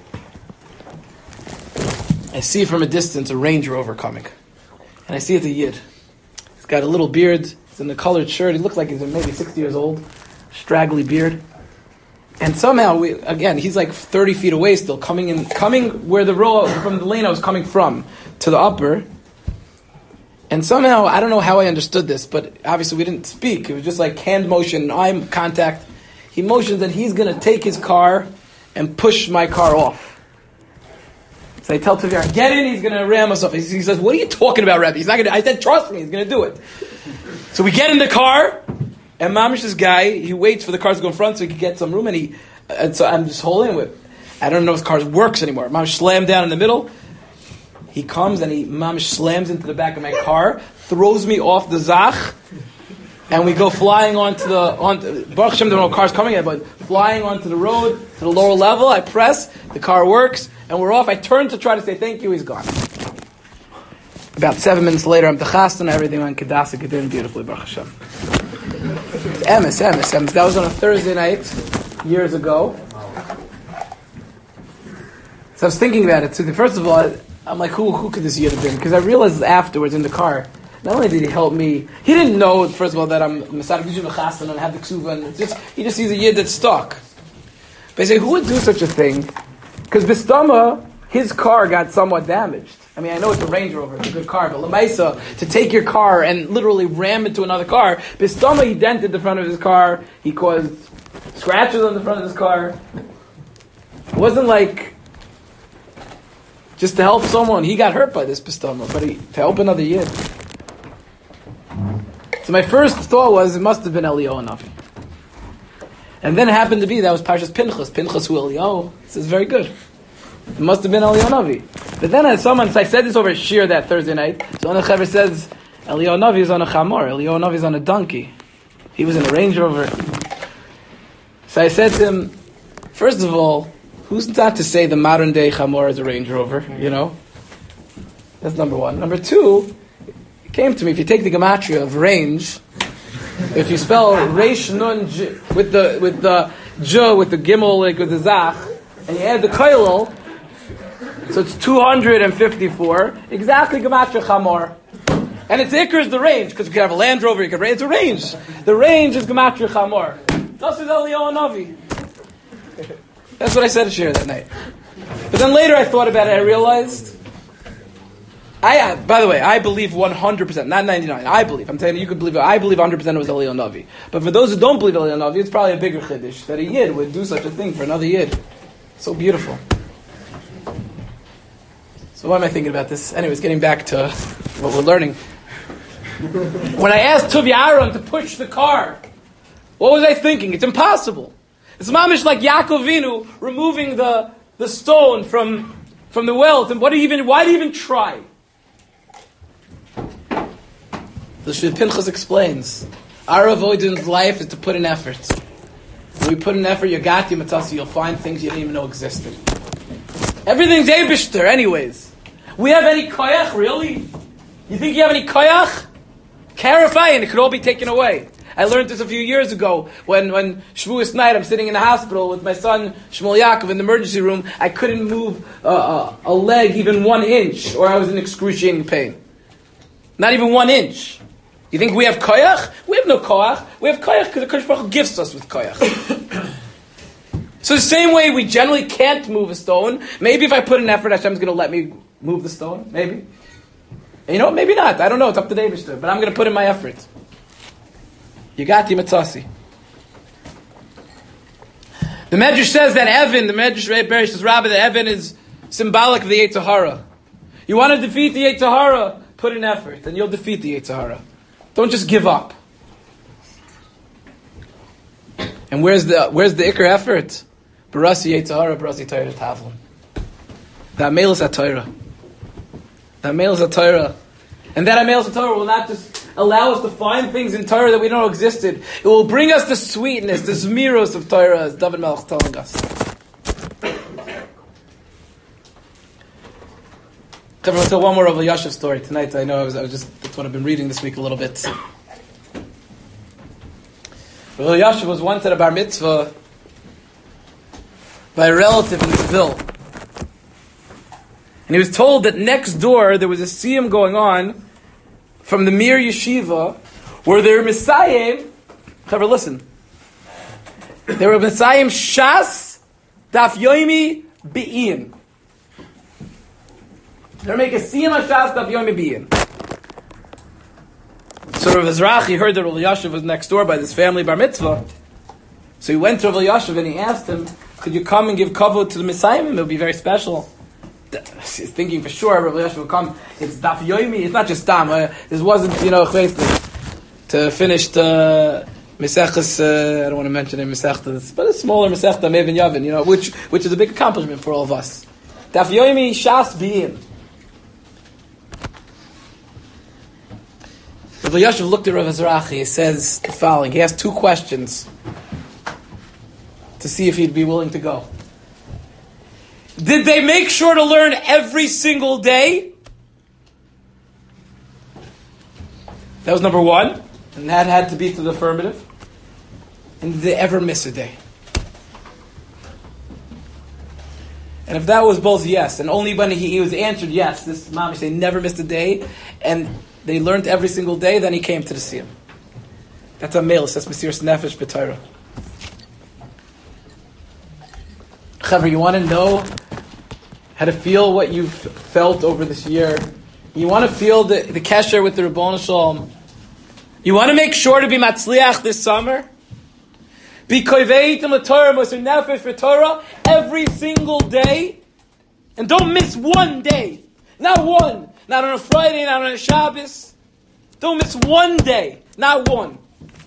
I see from a distance a Range Rover coming. And I see it's a Yid. He's got a little beard, he's in a colored shirt, he looks like he's maybe sixty years old, straggly beard. And somehow, we, again, he's like thirty feet away still, coming in, coming where the row, from the lane I was coming from, to the upper. And somehow, I don't know how I understood this, but obviously we didn't speak. It was just like hand motion, eye contact. He motions that he's going to take his car and push my car off. So I tell Tavir, get in, he's going to ram us off. He says, what are you talking about, Rebbe? He's not going to, I said, trust me, he's going to do it. So we get in the car, and Mamish, this guy, he waits for the cars to go in front so he can get some room, and he, and so I'm just holding it. I don't know if the car works anymore. Mamish slammed down in the middle. He comes and he Mamish slams into the back of my car, throws me off the Zach, and we go flying onto the, on, Baruch Hashem, there are no cars coming yet, but flying onto the road to the lower level. I press, the car works, and we're off. I turn to try to say thank you, he's gone. About seven minutes later, I'm techastan, everything went kedasa kedin beautifully, Baruch Hashem. Emes, emes, emes. That was on a Thursday night, years ago. So I was thinking about it. So the, first of all, I'm like, who who could this Yid have been? Because I realized afterwards in the car, not only did he help me, he didn't know, first of all, that I'm Masad Gishim Chassan and have the Ksuva, and it's just, he just sees a Yid that's stuck. But I say, who would do such a thing? Because Bistama, his car got somewhat damaged. I mean, I know it's a Range Rover, it's a good car, but Lamaisa, to take your car and literally ram into another car, Bistama, he dented the front of his car, he caused scratches on the front of his car. It wasn't like just to help someone. He got hurt by this Bistama, but he, to help another Yid. So my first thought was, it must have been Eliyahu Navi. And then it happened to be, that was Parshas Pinchas. Pinchas who Eliyahu. This is very good. It must have been Eliyahu Navi. But then as someone, so I said this over a shir that Thursday night, so one of the Chaver says, Eliyahu Navi is on a chamor, Eliyahu Navi is on a donkey. He was in a Range Rover. So I said to him, first of all, who's not to say the modern day chamor is a Range Rover, you know? That's number one. Number two, it came to me, if you take the gematria of range, if you spell Reish Nun J, with the with the J, with the Gimel, like with the Zach, and you add the Kailel, so it's two hundred fifty-four, exactly gematria chamor. And its ikr is the range, because you can have a Land Rover, you can it's a range. The range is gematria chamor. Das is Eliyahu Navi. That's what I said to Shir that night. But then later I thought about it, I realized, I, by the way, I believe one hundred percent, not ninety-nine, I believe, I'm telling you, you could believe it, I believe one hundred percent it was Eliyahu Navi. But for those who don't believe Eliyahu Navi, it's probably a bigger chiddush, that a Yid would do such a thing for another Yid. So beautiful. So why am I thinking about this? Anyways, getting back to what we're learning. When I asked Tuv Yaron to push the car, what was I thinking? It's impossible. It's mamish like Yaakov Avinu removing the, the stone from, from the well. And what do you even, why do you even try? The Shvid Pinchas explains, our avoidance life is to put in effort. When we put in effort, you got you matzasi, you'll find things you didn't even know existed. Everything's Eibishter anyways. We have any koyach, really? You think you have any koyach? Clarify and it could all be taken away. I learned this a few years ago when, when Shavuos night, I'm sitting in the hospital with my son Shmuel Yaakov in the emergency room. I couldn't move uh, uh, a leg even one inch, or I was in excruciating pain. Not even one inch. You think we have koyach? We have no koyach. We have koyach because the Kodesh Baruch Hu gifts us with koyach. So the same way we generally can't move a stone, maybe if I put an effort, Hashem's going to let me move the stone. Maybe. And you know what? Maybe not. I don't know. It's up to David. But I'm going to put in my effort. Yigati Matzasi. The Medrash says that Evan, the Medrash Beresh says, Rabbi, that Evan is symbolic of the Yetzer Hara. You want to defeat the Yetzer Hara, put in effort, and you'll defeat the Yetzer Hara. Don't just give up. And where's the where's the Iker effort? Barasi Yetzer Hara, Barasi Torah Tavlin. That mail is a Torah. That mail is a Torah. And that mail is a Torah will not just allow us to find things in Torah that we don't know existed. It will bring us the sweetness, the zmiros of Torah, as David Melech is telling us. I'm going to tell one more of a Yashiv story tonight. I know I was, I was just, that's what I've been reading this week a little bit. Rav Yashiv was once at a bar mitzvah by a relative in Seville. And he was told that next door there was a siyum going on from the Mir Yeshiva where they were Messiahim. Clever, listen. They were Messiahim Shas Daf Yoimi Be'in. They're making a siyum on Shas Daf Yoimi Be'in. So Rav Ezrachi heard that Rav Yashiv was next door by this family bar mitzvah. So he went to Rav Yashiv and he asked him, could you come and give kavod to the Messiahim? It would be very special. He's thinking for sure Rav Yashiv will come. It's Daf Yoimi. It's not just Dam. Uh, this wasn't, you know, to finish the Mesechus. Uh, I don't want to mention it, Mesechus, but a smaller Mesechta Mevin Yavin. You know, which which is a big accomplishment for all of us. Daf Yoimi Shas B'in. Rav Yashiv looked at Rav Ezrachi. He says the following. He asked two questions to see if he'd be willing to go. Did they make sure to learn every single day? That was number one. And that had to be to the affirmative. And did they ever miss a day? And if that was both yes, and only when he, he was answered yes, this mamish, they never missed a day, and they learned every single day, then he came to the siyum. That's a male, that's Mesiras Nefesh B'Torah. Chaver, you want to know how to feel what you've felt over this year? You want to feel the, the kesher with the Ribbon Shalom? You want to make sure to be matzliach this summer? Be koiveitim l'Torah, Mosir Nefesh B'Torah every single day, and don't miss one day. Not one. Not on a Friday, not on a Shabbos. Don't miss one day. Not one.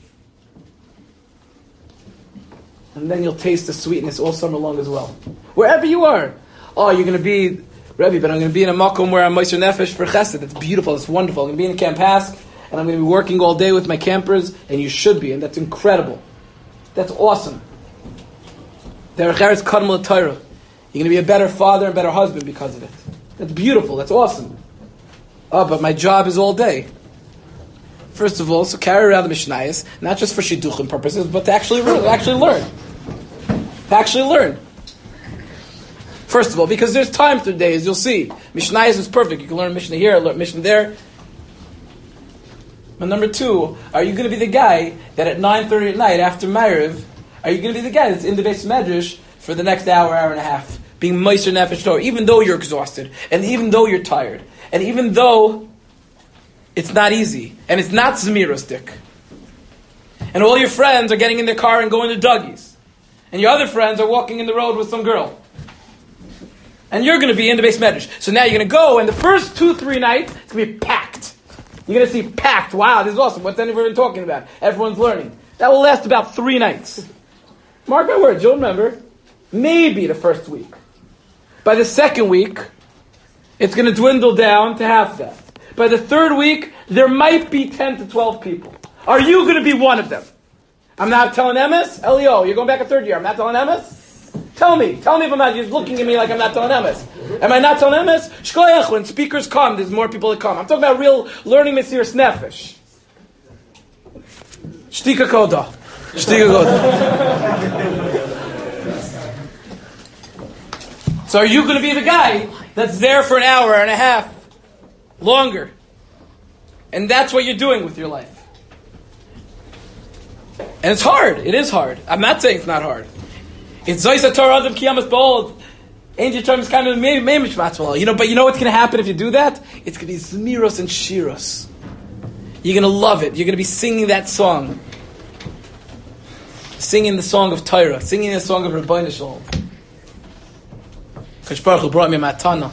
And then you'll taste the sweetness all summer long as well. Wherever you are. Oh, you're going to be, Rebbe, but I'm going to be in a makom where I'm Mosir Nefesh for Chesed. It's beautiful. It's wonderful. I'm going to be in Camp Hask, and I'm going to be working all day with my campers, and you should be, and that's incredible. That's awesome. Derech Eretz Kadmon L'Torah. You're going to be a better father and better husband because of it. That's beautiful. That's awesome. Oh, but my job is all day. First of all, so carry around the Mishnayos, not just for shidduchim purposes, but to actually learn. To actually learn. To actually learn. First of all, because there's time through days, you'll see. Mishnayos is perfect. You can learn Mishnah here, learn Mishnah there. But number two, are you going to be the guy that at nine thirty at night, after Ma'ariv, are you going to be the guy that's in the Beis Medrash for the next hour, hour and a half, being Mosir Nefesh Torah, even though you're exhausted, and even though you're tired, and even though it's not easy, and it's not Zemirostik, and all your friends are getting in their car and going to Dougie's, and your other friends are walking in the road with some girl, and you're going to be in the Beis Medrash. So now you're going to go, and the first two, three nights, it's going to be packed. You're going to see packed. Wow, this is awesome. What's anyone talking about? Everyone's learning. That will last about three nights. Mark my words, you'll remember. Maybe the first week. By the second week, it's going to dwindle down to half that. By the third week, there might be ten to twelve people. Are you going to be one of them? I'm not telling Emes. Elio, you're going back a third year. I'm not telling Emes. Tell me. Tell me if I'm not. You're looking at me like I'm not telling Emes. Am I not telling Emes? Shkoyach, when speakers come, there's more people that come. I'm talking about real learning Mesiras Nefesh. Shtika koda. Shtika koda. So are you going to be the guy that's there for an hour and a half longer? And that's what you're doing with your life. And it's hard. It is hard. I'm not saying it's not hard. It's Zoysa Torah Adam Kiyamas Bold. Angel term is kind of Meimish Matzvah. You know, but you know what's going to happen if you do that? It's going to be Zmiros and Shiros. You're going to love it. You're going to be singing that song. singing the song of Torah, singing the song of Rabbeinu Shalom. Kadosh Baruch Hu brought me a matana.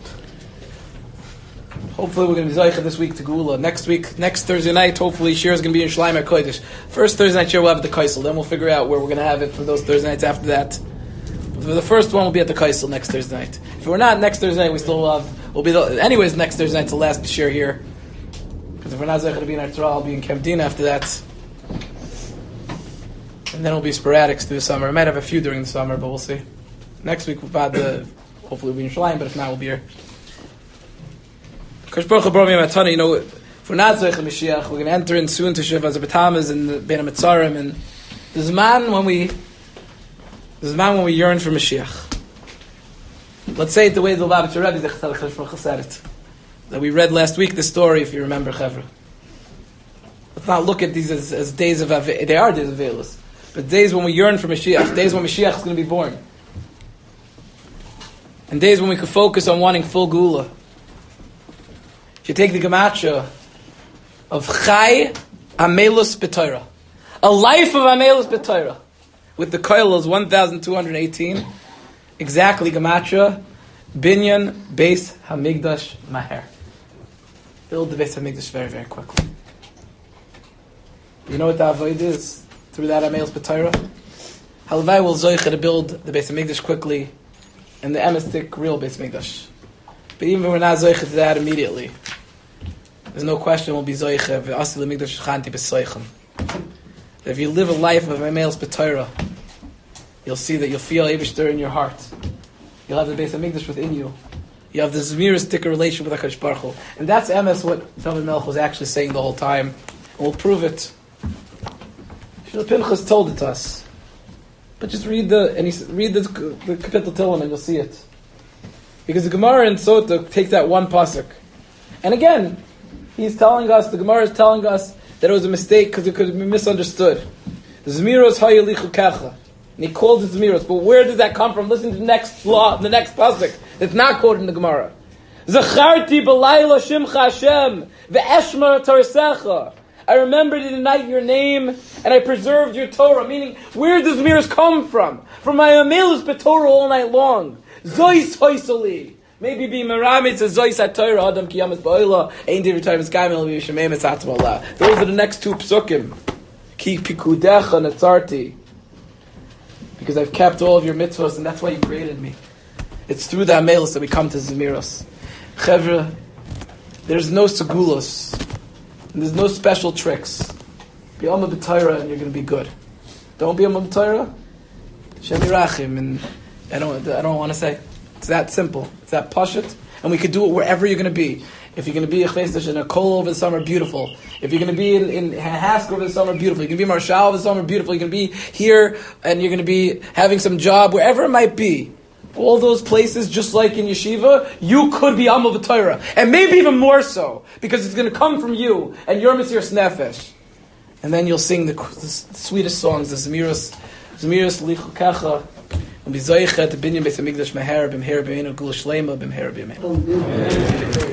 Hopefully we're going to be Zaycha this week to Gula. Next week, next Thursday night, hopefully Shir is going to be in Shleim HaKodesh. First Thursday night Shir we'll have at the Kaisel. Then we'll figure out where we're going to have it for those Thursday nights after that. But for the first one, we'll be at the Kaisel next Thursday night. If we're not next Thursday night, we still will have... We'll be the, anyways, next Thursday night's the last Shir here. Because if we're not Zaycha to be in Artzra, I'll be in Kemdina after that. And then it'll be sporadics through the summer. I might have a few during the summer, but we'll see. Next week, we'll have the... Hopefully we'll be in Shleim, but if not, we'll be here. Kadosh Baruch Hu brought me a matana. You know, if we're not Zaycha Mashiach, we're going to enter in soon to Shiva Zabatamas and the Bein HaMetzarim, and there's a man when we there's a man when we yearn for Mashiach. Let's say it the way the Lubavitcher Rebbe Zechariah said it, that we read last week. The story, if you remember, Chevra. Let's not look at these as, as days of Ave- they are days of Veilus, but days when we yearn for Mashiach, days when Mashiach is going to be born, and days when we could focus on wanting full Gula. If you take the gematria of Chai Amelus B'Torah, a life of Amelus B'Torah, with the koil is one thousand two hundred eighteen, exactly gematria, Binyan Beis Hamikdash Maher. Build the Beis Hamikdash very, very quickly. You know what the avoid is through that Amelus B'Torah? Halavai will zoicha to build the Beis Hamikdash quickly, and the emistic real Beis Hamikdash. But even if we're not zoicha to that immediately, there's no question we'll be zoicha. If you live a life of Amelus B'Torah, you'll see that you'll feel Eibishter in your heart. You'll have the Beis Hamikdash within you. You have the Zemiris thicker relation with HaKadosh Baruch Hu. And that's emes what David Melech was actually saying the whole time. And we'll prove it. Shmuel Pinchas told it to us. But just read the and he read the, the Kapitel Tillim and you'll see it. Because the Gemara in Sota takes that one pasuk. And again, he's telling us, the Gemara is telling us that it was a mistake because it could have been misunderstood. The Zmiros hayelichu kecha. And he called it Zmiros. But where does that come from? Listen to the next law, the next pasuk. It's not quoted in the Gemara. Zacharti b'layla shimcha Hashem ve'eshma tarasecha. I remembered in the night your name and I preserved your Torah. Meaning, where does Zmiros come from? From my Amelus B'Torah all night long. Zois hoisali. Maybe be meramitz as zois ha-Torah adam ki yamas ba'oila ein divrei Torah mitzgayim el v'yishamei mitzatzim Allah. Those are the next two psukim. Ki pikudecha natzarti. Because I've kept all of your mitzvahs and that's why you created me. It's through the Amelus that we come to Zmiros. Chevra, there's no segulos. And there's no special tricks. Be Amma B'Torah and you're going to be good. Don't be Amma B'Torah. Shem Yirachim. And I don't, I don't want to say. It's that simple. It's that pashut. And we could do it wherever you're going to be. If you're going to be a chveistash in a kol over the summer, beautiful. If you're going to be in, in Hask over the summer, beautiful. You can be Marshal over the summer, beautiful. You can be here and you're going to be having some job, wherever it might be. All those places, just like in yeshiva, you could be Amma B'Torah. And maybe even more so, because it's going to come from you, and you're Mesiras Nefesh. And then you'll sing the, the sweetest songs, the Zemiros, Zemiros Lichu Kecha, and be Zoichet, the Binyan Beis Hamikdash Meher, B'mher B'meinu Gula Shleima, B'mher B'meinu.